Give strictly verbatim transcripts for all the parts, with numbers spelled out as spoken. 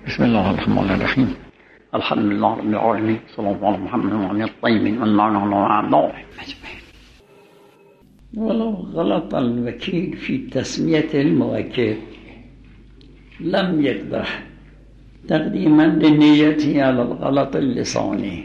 بسم الله الرحمن الرحیم. الحمد لله رب العالمین، صلی الله علی محمد و علی الطیبین و اللعنة على أعدائهم أجمعین. ولو غلط الوكيل في تسمية الموكل لم يقدح تقديما لنيته على الغلط اللساني،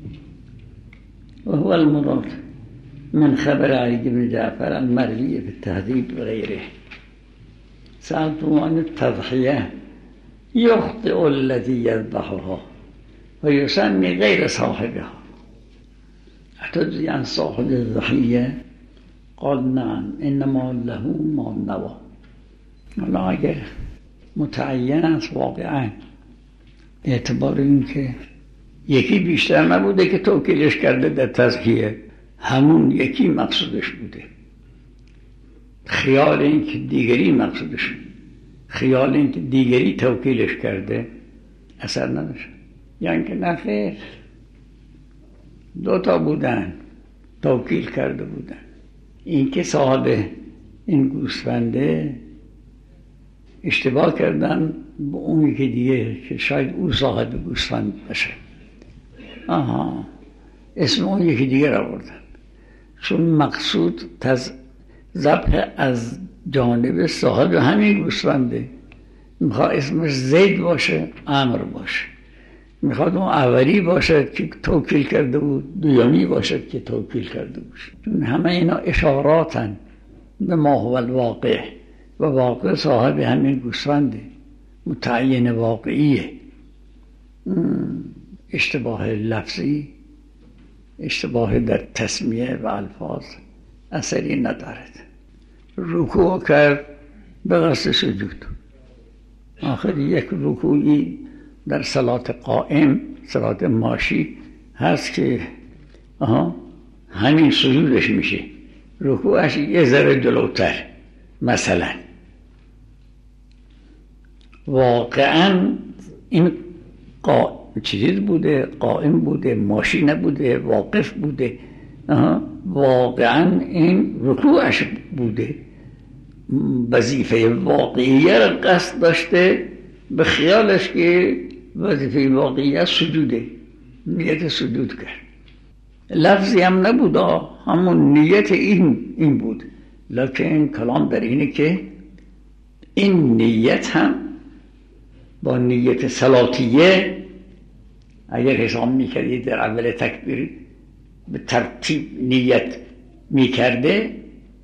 وهو المراد من خبر علي بن جعفر المروي في التهذيب وغيره. سألته عن التضحية، يخطئ الذي يذبحها ويسمي غير صاحبها، أتدري عن صاحب الضحية؟ قال نعم، إنما له ما النوى. حالا اگر متعین است واقعا اعتبار این که یکی بیشتر نبوده که توکیلش کرده در تضحیه، همون یکی مقصودش بوده، خیال این که دیگری مقصودش، خیال این که دیگری توکیلش کرده اثر نداشت. یعنی که نخیر، دو تا بودن توکیل کرده بودن، این که صاحب این گوسفنده اشتباه کردن با اون یکی دیگه که شاید او صاحب گوسفند باشه، آها اسم اون یکی دیگه را بردن، چون مقصود تز ذبح از جانب صاحب همین گوسفنده. میخواد اسمش زید باشه، عمر باشه، میخواد اون اولی باشد که توکیل کرده بود، دومی باشد که توکیل کرده بود، چون همه اینا اشاراتن به ما هو الواقع، و واقع صاحب همین گوسفنده، متعین واقعیه. اشتباه لفظی، اشتباه در تسمیه و الفاظ اثری ندارد. رکوع کرد به قصد سجود، آخر یک رکوعی در صلات قائم، صلات ماشی هست که آها همین سجودش میشه، رکوعش یه ذره جلوتر مثلا. واقعا این قا... چیز بوده، قائم بوده، ماشی نبوده، واقف بوده، آها واقعا این رکوعش بوده، وظیفه واقعیه را قصد داشته، به خیالش که وظیفه واقعیه سجوده، نیت سجود کرد. لفظی هم نبود، همون نیت این این بود. لکن کلام در اینه که این نیت هم با نیت صلاتیه اگر حساب میکردی در اول تکبیر به ترتیب نیت میکرده،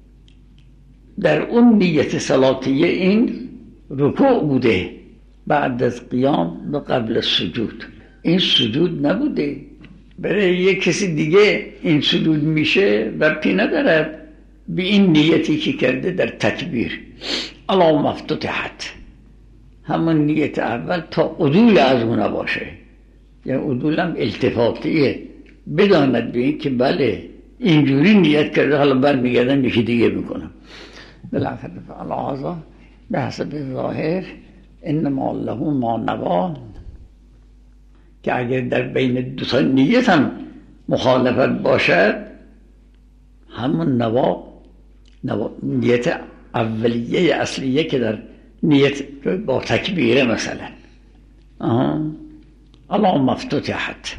در اون نیت صلاتیه این رکوع بوده بعد از قیام و قبل سجود. این سجود نبوده، برای یک کسی دیگه این سجود میشه ربطی نداره به این نیتی که کرده در تکبیر. اللهم افتتحت، همون نیت اول تا عدول از اون باشه، یعنی عدول هم التفاتیه، بداند به این که بله اینجوری نیت کرده، حالا برمیگردم یکی دیگه میکنم. بالاخره فعلا هذا به حسب ظاهر انما له ما نوى، که اگر در بین دو تا نیت هم مخالفت باشد، همون نوا, نوا نیت اولیه اصلیه که در نیت با تکبیره مثلا آها اللهم افتتحت.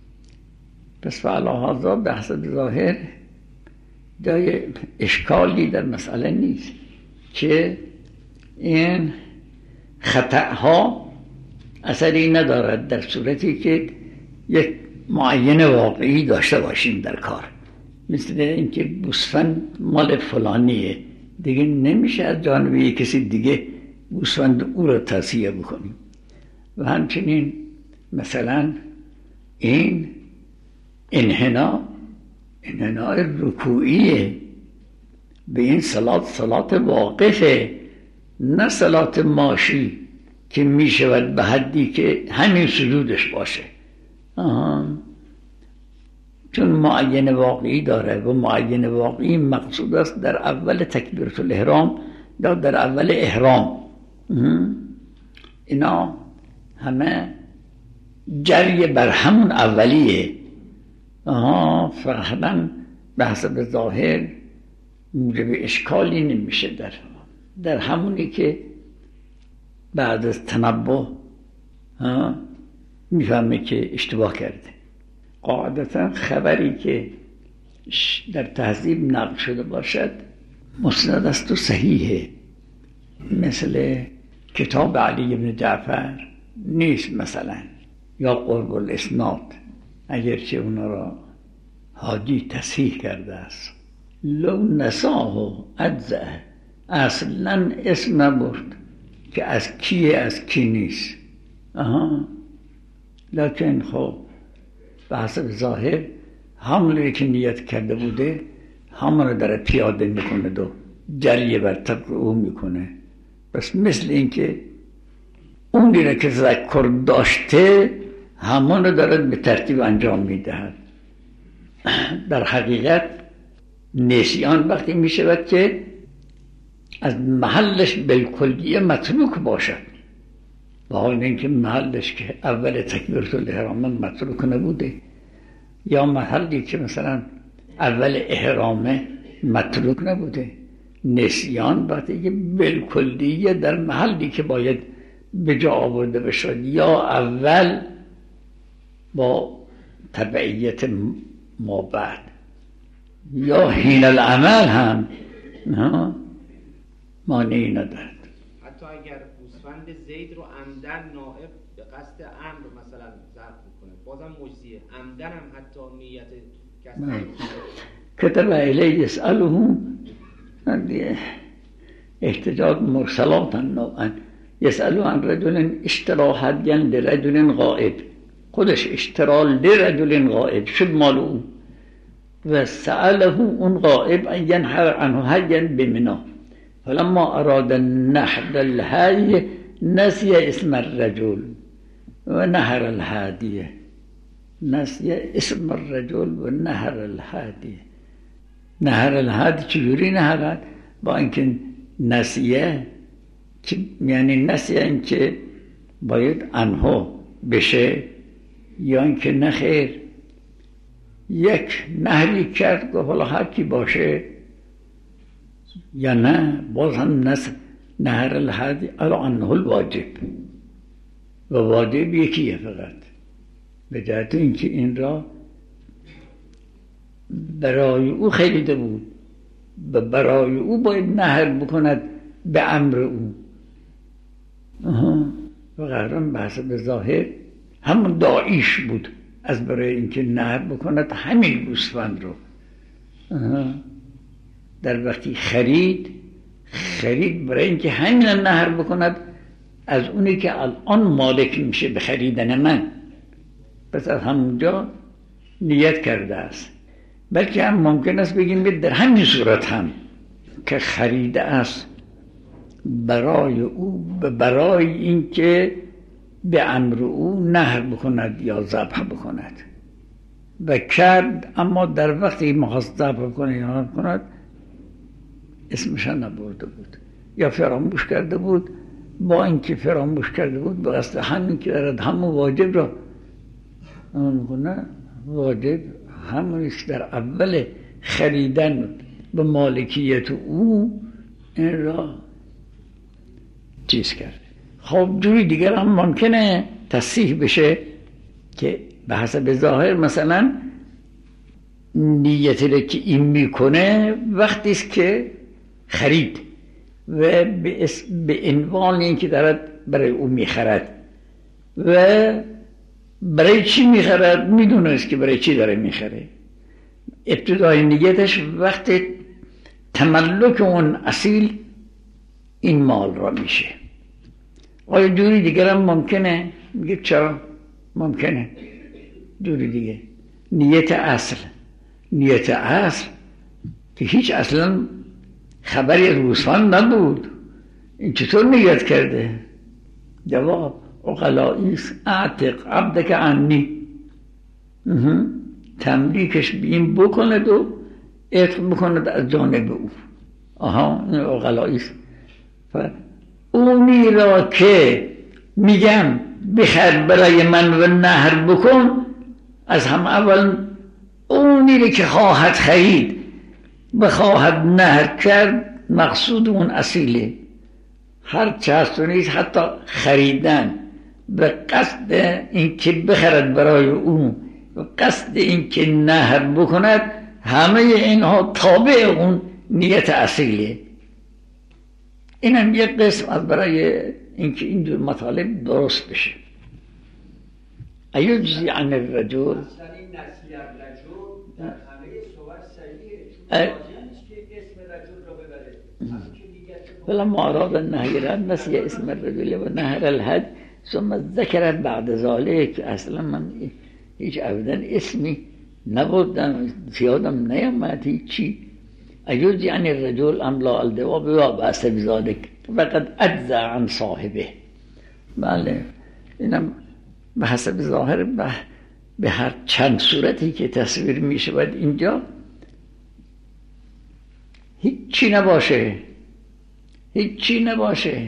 پس فعلا هذا به حسب ظاهر جای اشکالی در مسئله نیست که این خطاها اثری ندارد در صورتی که یک معین واقعی داشته باشیم در کار. مثل اینکه گوسفند مال فلانیه، دیگه نمیشه از جانب یک کسی دیگه گوسفند او را تضحیه بکنیم. و همچنین مثلا این انحنا انحناء رکوعیه، به این صلات صلات واقفه، نه صلات ماشی که می شود به حدی که همین سجودش باشه. آها. چون معین واقعی داره و معین واقعی مقصود است در اول تکبیرة الاحرام یا در اول احرام. اینا همه جری بر همون اولیه. آها فهمن به حسب ظاهر موجب اشکالی نمیشه در در همونی که بعد از تنبه ها میفهمه که اشتباه کرده. قاعدتا خبری که در تهذیب نقل شده باشد مسند است و صحیحه، مثل کتاب علی بن جعفر نیست مثلا، یا قرب الاسناد اگرچه اونا را حاجی تصحیح کرده است. لو نساه اجزه، اصلا اسم نبرد که از کیه از کی نیست. آها لکن خب به حسب ظاهر همونی که نیت کرده بوده همون رو داره پیاده میکنه و جریه بر طبق او میکنه. بس مثل اینکه اونی را که تذکر داشته همون رو داره به ترتیب انجام میدهد. در حقیقت نسیان وقتی میشود که از محلش بالکلیه متروک باشد، با حال اینکه محلش که اول تکبیرت الاحرام متروک نبوده، یا محلی که مثلا اول احرامه متروک نبوده. نسیان وقتی که بالکلیه در محلی که باید به جا آورده بشد، یا اول با تبعیت ما بعد، یا حین العمل هم مانعی ندارد. حتی اگر گوسفند زید رو عمدن نائب به قصد امر مثلا ضبط میکنه بازم مجزیه، عمدن هم حتی نیت کسب کتب الیه یسألهم احتجاج مرسلات نوعا یسألو عن رجل اشترا هدیا لرجل غائب، خودش اشترا لرجل غائب شد مال او و سأله اون غائب ان ینحر عنه هدیا بمنی، فلما اراد نحر الهدی نسی اسم الرجل و نحر الهدی، نسی اسم الرجل و نحر الهدی. نحر الهدی چجوری نحرد؟ با اینکه نسیه یعنی نسیه اینکه باید عنه بشه، یا اینکه نخیر یک نحری کرد و حالا هر کی باشه، یا نه باز هم نس نحر الهدی علی عنه الواجب، و واجب یکیه فقط، به جهت اینکه این را برای او خریده بود و برای او باید نحر بکند به امر او. و قرارم بحث به ظاهر همون داعیش بود از برای اینکه نحر بکند همین گوسفند رو. در وقتی خرید خرید برای اینکه همین نحر بکند از اونی که الان مالک میشه به خریدن من، پس از همونجا نیت کرده است. بلکه هم ممکن است بگیم در همین صورت هم که خریده است برای او برای اینکه به امر او نحر بکند یا ذبح بکند و کرد، اما در وقتی می‌خواست ذبح کنه یا نحر کند اسمش نبرده بود یا فراموش کرده بود. با اینکه فراموش کرده بود به قصد همین که دارد همون واجب را میکنه، واجب همونش در اول خریدن به مالکیت او این را چیز کرده. خب جوری دیگر هم ممکنه تصحیح بشه که به حسب ظاهر مثلا نیتی را که این میکنه وقتی است که خرید و به عنوان این که دارد برای او میخرد و برای چی میخرد میدونست که برای چی داره میخره. ابتدای نیتش وقت تملک اون اصیل این مال را میشه. آیا جوری دیگر هم ممکنه؟ میگه چرا؟ ممکنه جوری دیگه. نیت اصل نیت اصل که هیچ اصلا خبری از گوسفند نبود، این چطور نیت کرده؟ جواب عقلائیست. اعتق عبدک عنی، تملیکش بیم بکند و عتق بکند از جانب او. آها این عقلائیست. اونی را که میگم بخر برای من و نحر بکن، از هم اول اونی را که خواهد خرید و خواهد نحر کرد مقصود اون اصیله. هر چه هست و نیست، حتی خریدن به قصد اینکه بخرد برای او، به قصد اینکه نهر بکند، همه اینها تابع اون نیت اصیله. این هم یک قسم از برای اینکه این جور مطالب درست بشه. ایجزی عن الرجل، اصلا این نسلی الرجل در همه صور صحیحه، چون لازم نیست که اسم رجل رو ببره. فلما اراد النهر نسي اسم الرجل و نهر الحج ثم ذکر بعد ذلك. اصلا من هیچ ابدا اسمی نبودم، زیادم نیامد هیچی. ایجزی عن الرجل ام لا الدواب و بأس بذلك فقد اجزى عن صاحبه. بله، اینم به حسب ظاهر به, به هر چند صورتی که تصویر می شود اینجا هیچی نباشه، هیچی نباشه،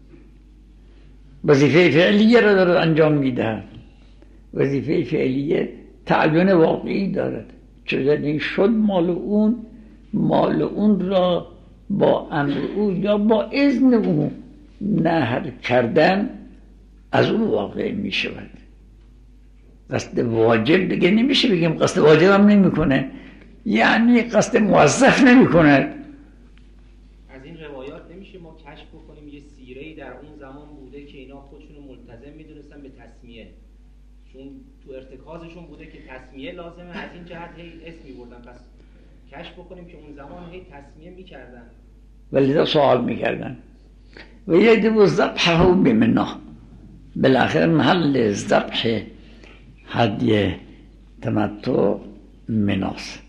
وظیفه فعلیه را دارد انجام میده. وظیفه فعلیه تعین واقعی دارد. چون شد مال اون، مال اون را با امر او یا با اذن او نهر کردن از او واقع می شود. قصد واجب دیگه نمیشه بگیم، قصد واجب هم نمی کنه، یعنی قصد موظف نمی کند. از این روایات نمیشه ما کشف بکنیم یه سیره‌ای در اون زمان بوده که اینا خودشونو ملتزم میدونستن به تسمیه، چون تو ارتکازشون بوده که تسمیه لازمه، از این جهت هی اسم می‌بردن. پس کشف بکنیم که اون زمان هی تسمیه میکردن، ولی سوال میکردن و یجب ذبحه بمنی. بالاخره محل ذبح هدی تمتع مناست.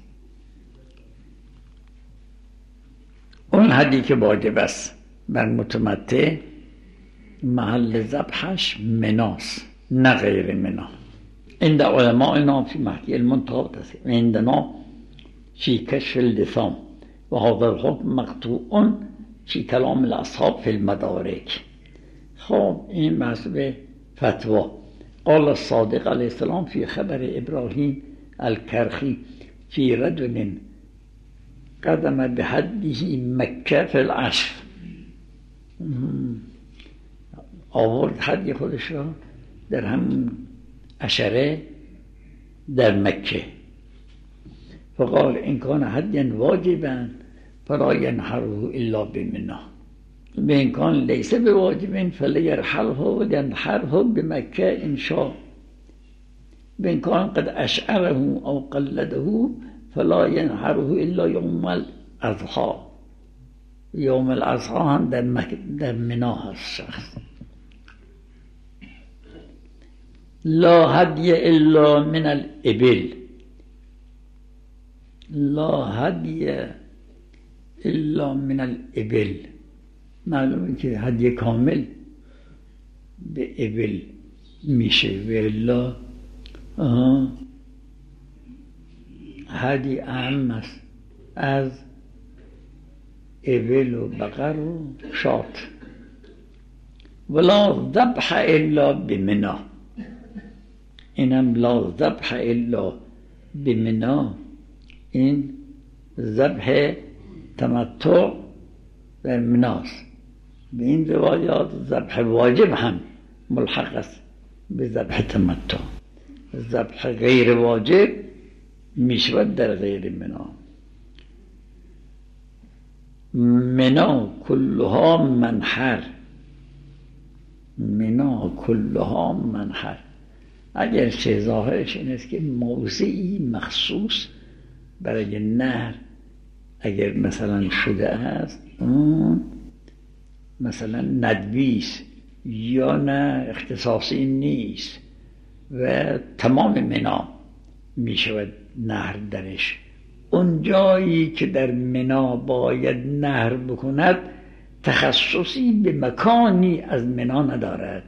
اون هدی که واجب است بر متمتع محل ذبحش مناست، نه غیر منا. عند علمائنا في مهدی المنتهى عندنا في كشف اللثام وهذا الحكم مقطوع في كلام الاصحاب في المدارك. خب این مسئله فتوا. قال الصادق علیه السلام في خبر ابراهیم الكرخی في رجل قدم بحده مکه فی العشر. آورد حدی خودش را در هم عشره در مکه. فقال إن كان هديا واجبا فلا ينحره إلا بمنى وإن كان ليس بواجب فليرحله ولينحره بمكة إن شاء وإن كان قد أشعره أو قلده فلا ينحره إلا يوم الأضحى. يوم الأضحى هم در, مك... در منى الشخص. لا هدي إلا من الإبل، لا هدی الا من الابل. معلومه که هدی کامل به ابل میشه و الا هدی اهم است از ابل و بقر و شات. ولا ذبح الا بمنی. اینم لا ذبح الا بمنی، این ذبح تمتع در مناست. به این روایات ذبح واجب هم ملحق است به ذبح تمتع. ذبح غیر واجب میشود در غیر منا. منا کلها منحر، منا کلها منحر. اگر چه ظاهرش این است که موضعی مخصوص برای نهر اگر مثلا شده است، اون مثلا ندویست یا نه اختصاصی نیست و تمام منا می شود نهر درش. اون جایی که در منا باید نهر بکند تخصصی به مکانی از منا ندارد.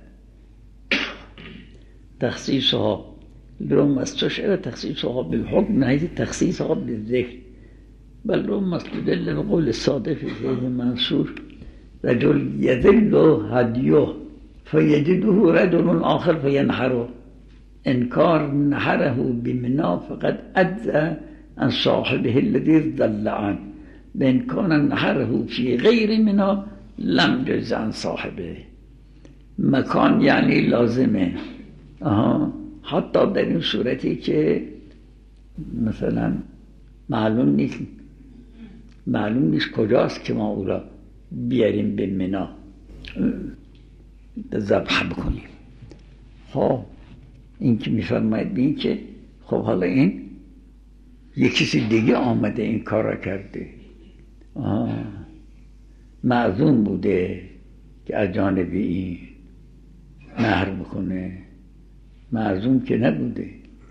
تخصیصها لرم استشعر تخصيصها بالحكم من حيث تخصيصها بالذكر، بل رم استدل بقول الصادق في سيد منصور رجل يذل هديه فيجده رجل آخر فينحره. إن كان نحره بمنى فقد أجزى عن صاحبه الذي ضل عنه، وإن كان نحره في غير منى لم يجز عن صاحبه. مکان یعنی لازمه. آها. حتی در این صورتی که مثلا معلوم نیست معلوم نیست کجاست که ما او را بیاریم به منا ذبح بکنیم. خب این که میفرماید این که خب حالا این یک کسی دیگه آمده این کار را کرده، معذون بوده که از جانب این نهر بکنه، معذون که نبوده.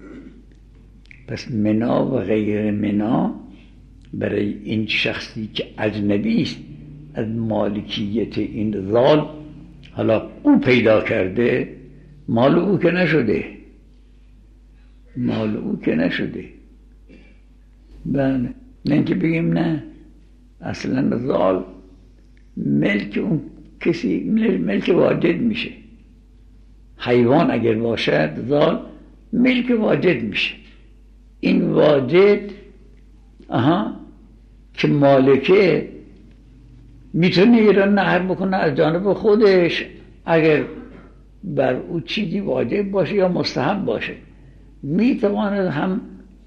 پس منا و غیر منا برای این شخصی که اجنبی است از مالکیت این ذال، حالا او پیدا کرده، مال او که نشده، مال او که نشده. بله، نه اینکه بگیم نه اصلا ذال ملک اون کسی ملک واجد میشه. حیوان اگر باشد ذال ملک واجد میشه. این واجد آها که مالکه میتونه ایران نهر بکنه از جانب خودش اگر بر او چیزی واجب باشه یا مستحب باشه، میتواند هم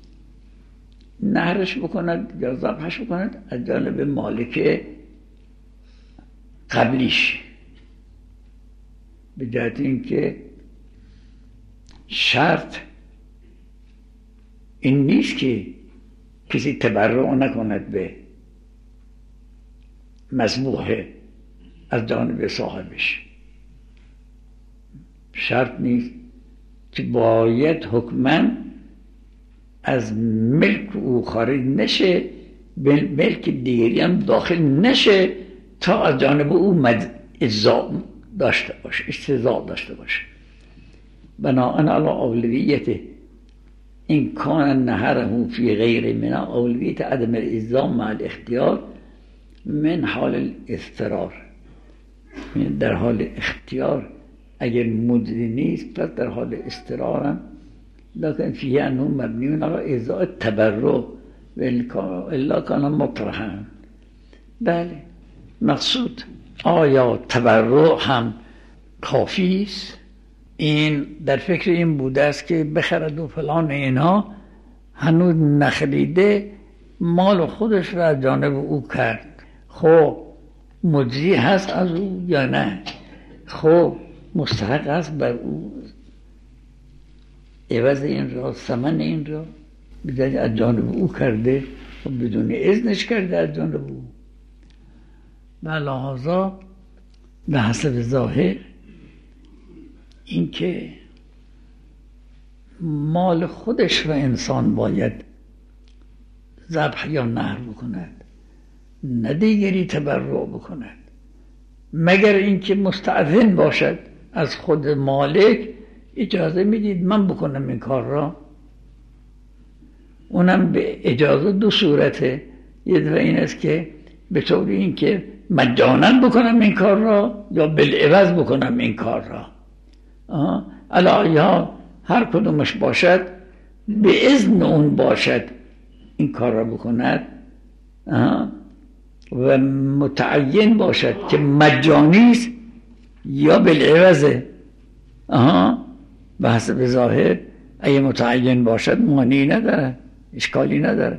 نهرش بکند یا ذبحش بکند از جانب مالک قبلیش، به جهت اینکه شرط این نیست که کسی تبرع نکند به مذبوح از جانب صاحبش. شرط نیست که باید حکماً از ملک او خارج نشه، به ملک دیگری هم داخل نشه تا از جانب او اجزا داشته باشه، استضاء داشته باشه. بناءً علی اولویت این کان نهره فی غیر منا، اولویت عدم الاجزا مع الاختیار من حال الاضطرار، در حال اختیار اگر مجزی نیست پس در حال اضطرار هم، لکن فیه انه مبنیون علی اجزاء التبرع الا کان مطرحا. بله، مقصود آیا تبرع هم کافی است؟ این در فکر این بوده است که بخرد و فلان اینا، هنوز نخریده، مال خودش را از جانب او کرد. خب مجزی هست از او یا نه؟ خب مستحق است بر او عوض این را، ثمن این را بدون از جانب او کرده و بدون اذنش کرده از جانب او. و لحاظا به حسب ظاهر این که مال خودش را انسان باید ذبح یا نهر بکند، نه دیگری تبرع بکند، مگر اینکه مستأذن باشد از خود مالک، اجازه میدید من بکنم این کار را. اونم به اجازه دو صورته. یه دفعه این است که به طور این که مجانا بکنم این کار را یا بالعوض بکنم این کار را. علاوه هر کدومش باشد به اذن اون باشد این کار را بکند و متعین باشد که مجانی است یا بالعوضه. آها به حسب ظاهر اگه متعین باشد مانعی نداره، اشکالی نداره.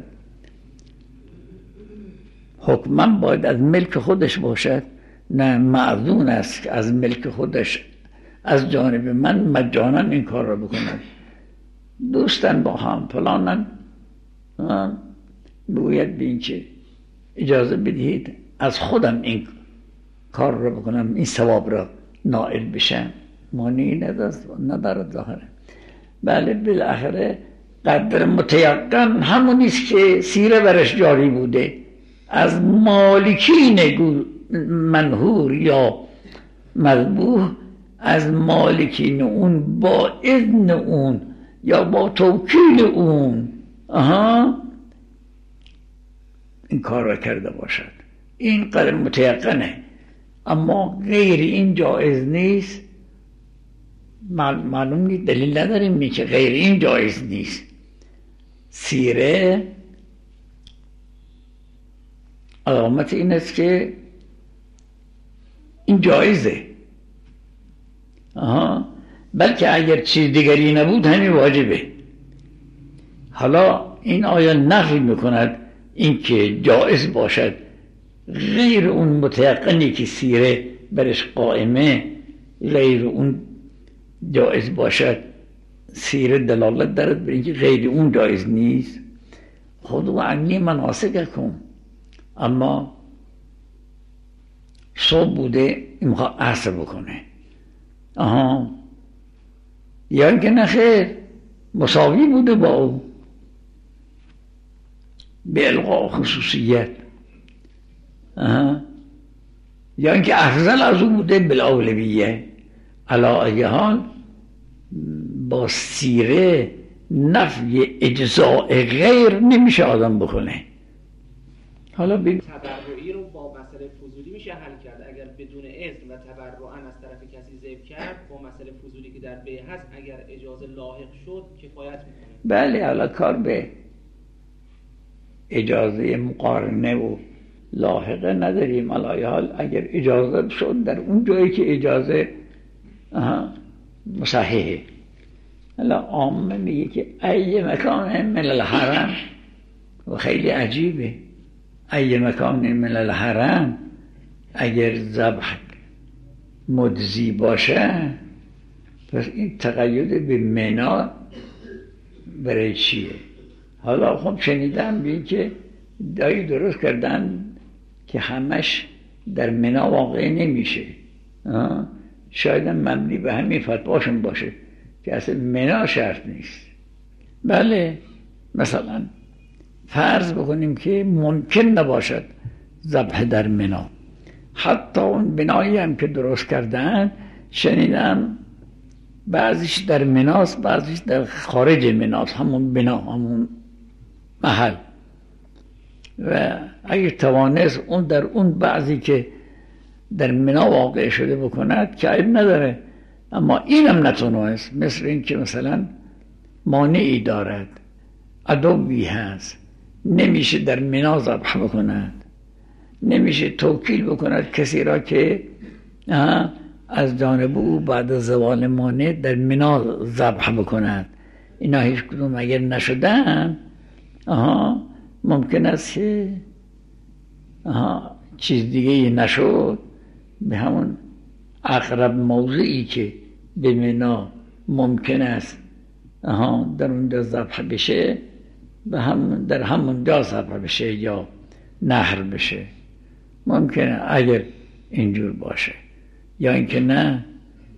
حکما باید از ملک خودش باشد، نه معذون است که از ملک خودش از جانب من مجانا این کار را بکنند. دوستان با هم فلانن باید بین که اجازه بدهید از خودم این کار را بکنم، این ثواب را نائل بشم، مانعی ندارد ظاهره. بله، بالاخره قدر متیقن همونیست که سیره برش جاری بوده از مالکین منهور یا مذبوح، از مالکین اون با اذن اون یا با توکیل اون آها این کار را کرده باشد. این قدر متیقنه. اما غیر این جایز نیست. معلوم نیست، دلیل نداریم می که غیر این جایز نیست. سیره علامت این است که این جایزه. آها. بلکه اگر چیز دیگری نبود همین واجبه. حالا این آیا نفی میکند اینکه جائز باشد غیر اون متیقنی که سیره برش قائمه، غیر اون جائز باشد سیره دلالت دارد بر اینکه غیر اون جائز نیست. خودو عنی مناسککم، اما صبح بوده این میخواد عصر بکنه، آها، یا اینکه نخیر مساوی بوده با او به الغاء خصوصیت، آها، یا اینکه افضل از او بوده بالاولویه. علی ای حال با سیره نفی اجزاء غیر نمیشه آدم بکنه. حالا ببین تبرعی رو با مسئله فضولی میشه حل کرد. اگر بدون اذن و تبرعاً از طرف کسی ذبح کرد با مسئله فضولی که در بیع هست، اگر اجازه لاحق شد کفایت میکنه. بله، حالا کار به اجازه مقارنه و لاحقه نداریم. علی حال اگر اجازه شد در اون جایی که اجازه مصححه. حالا عامه میگه که ای مکان من الحرم، و خیلی عجیبه، ای مکان من الحرم اگر ذبح مجزی باشه پس این تقید به منا برای چیه؟ حالا خب شنیدم بین که دایی درست کردن که همش در منا واقع نمیشه، شاید مبنی به همین فتواشون باشه که اصلا منا شرط نیست. بله، مثلا فرض بکنیم که ممکن نباشد ذبح در منا، حتی اون بنایی هم که درست کردن شنیدم بعضیش در مناست بعضیش در خارج مناست، همون بنا، همون محل، و اگه توانست اون در اون بعضی که در منا واقع شده بکند که عیب نداره، اما اینم نتونست، مثل این که مثلا مانعی دارد، عدوی هست، نمیشه در منا ذبح بکند، نمیشه توکیل بکند کسی را که از جانب او بعد از زوال مانع در منا ذبح بکند. اینا هیچ کدوم اگر نشدن آها ممکن است که آها چیز دیگه ای نشد، به همون اقرب موضعی که به منا ممکن است آها در اونجا ذبح بشه، به هم در همون جا ذبح بشه یا نحر بشه، ممکنه اگر اینجور باشه. یا اینکه نه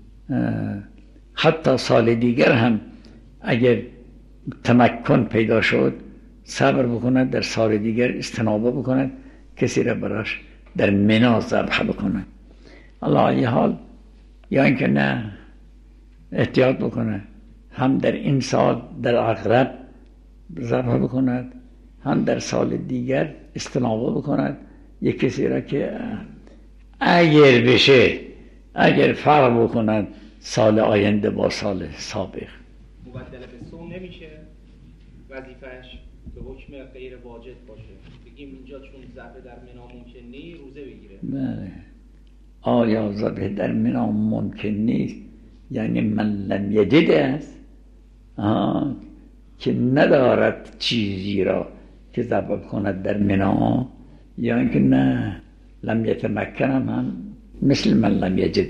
حتی سال دیگر هم اگر تمکن پیدا شد صبر بکند، در سال دیگر استنابه بکند کسی را براش در منا ذبح بکند. الله ای حال، یا اینکه نه احتیاط بکنه، هم در این سال در اقرب ذبح بکند، هم در سال دیگر استنابه بکند یک کسی را که اگر بشه، اگر فرق بکند سال آینده با سال سابق. مبدل به صوم نمیشه، وظیفه‌اش به حکم غیر واجب باشه، بگیم اینجا چون ذبح در منا ممکن نیست روزه بگیره. بله، آیا ذبح در منا ممکن نیست یعنی من لم یجد است، آه. که ندارد چیزی را که ذبح کند در منا، یا اینکه نه لم یتمکن هم مثل من لم یجد.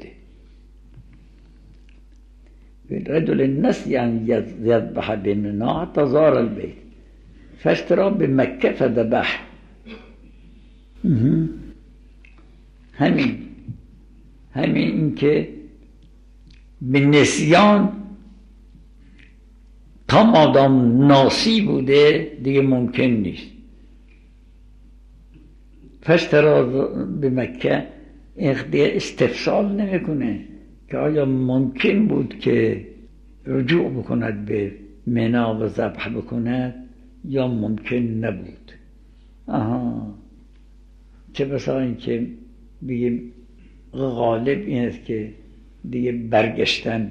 رجل نسی ان یذبح بمنا حتی زار البیت فاشترى بمکه فذبح. همین همین این که به نسیان تا مادام ناسی بوده دیگه ممکن نیست. فاشترى بمکه اخدی استفسال نمیکنه که آیا ممکن بود که رجوع بکند به منا و ذبح بکند یا ممکن نبود. آها، چه بسا این که بگیم غالب این است که دیگه برگشتن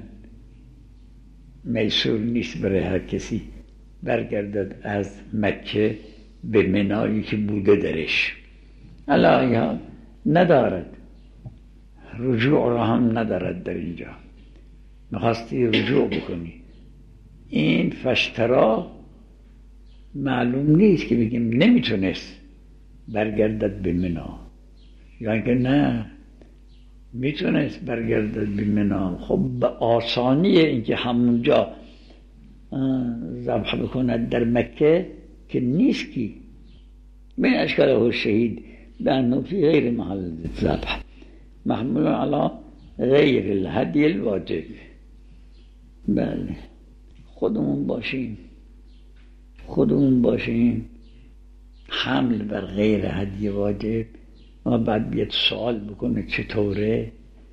میسور نیست برای هر کسی برگردد از مکه به منایی که بوده درش. علایا ندارد، رجوع را هم ندارد در اینجا. میخواستی رجوع بکنی. این فشترا معلوم نیست که بگیم نمیتونست برگردد به منا، یا که نه میتونست برگردد به منا. خب به آسانیه اینکه همونجا ذبح بکند در مکه که نیست کی من اشکاله شهید به انه فی غیر محل ذبح محمول علی غیر الهدی الواجب. بله خودمون باشیم خودمون باشیم حمل بر غیر هدی واجب و بعد بیاد سوال بکنه چطوره،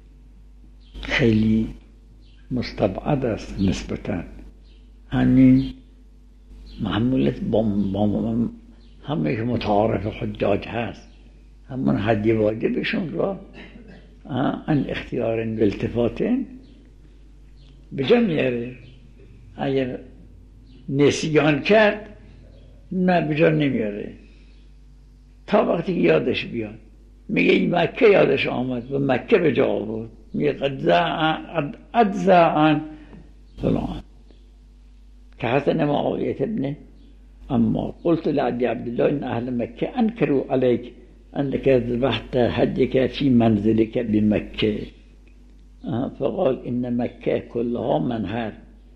خیلی مستبعد است نسبتاً. همین محمولت با, با همه که متعارف حجاج هست همون هدی واجبشون را ان اختیار و التفات به جا میاره. اگر نسیان کرد نه به جا نمیاره تا وقتی که یادش بیاد. میگه این مکه یادش آمد و مکه به جا آورد، میگه قد ادزا فلان. که حسن معاویه ابن اما قلت لعدي عبد الله ان اهل مكه انكروا عليك انك ذبحت هديك في منزلك بمكه فقال ان مكه كلها منحر.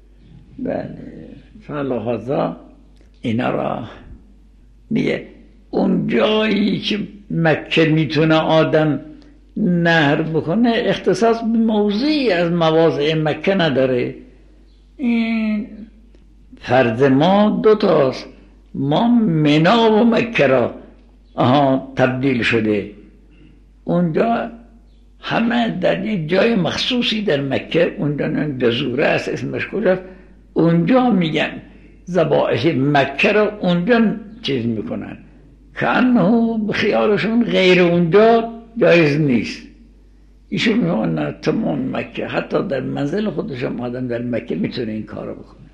فلهذا اینا را میگه اون جایی که مکه میتونه آدم نهر بکنه اختصاص به موضعی از مواضع مکه نداره. این فرض ما دو تاست، ما منا و مکه را آها تبدیل شده. اونجا همه در یک جای مخصوصی در مکه، اونجا جزوره است اسمش کجاست، اونجا میگن ذبائح مکه را اونجا چیز میکنن که انه به خیالشون غیر اونجا جایز نیست. ایشون میگن تمام مکه، حتی در منزل خودشم آدم در مکه میتونه این کارو بکنه.